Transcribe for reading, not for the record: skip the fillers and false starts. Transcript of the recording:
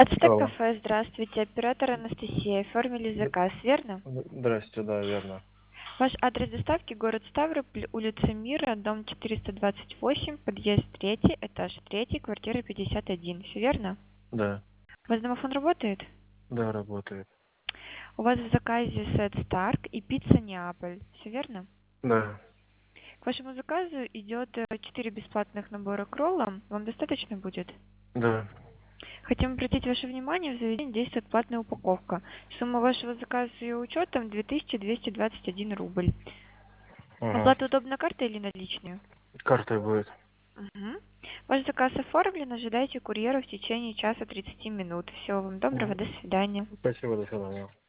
Ацтек Алло. кафе, здравствуйте. Оператор Анастасия. Оформили заказ, верно? Здрасте, да, верно. Ваш адрес доставки город Ставрополь, улица Мира, дом 428, подъезд 3, этаж 3, квартира 51. Все верно? Да, У вас домофон работает? да, работает. У вас в заказе сет Старк и пицца Неаполь. Все верно? Да, К вашему заказу идет 4 бесплатных набора кролла. Вам достаточно будет? да. Хотим обратить ваше внимание, в заведении действует платная упаковка. Сумма вашего заказа с ее учетом 2221 рубль. Ага. Оплата удобна картой или наличную? Картой будет. Мгм. Ваш заказ оформлен, ожидайте курьера в течение часа 30 минут. Всего вам доброго, Мгм. до свидания. Спасибо, до свидания.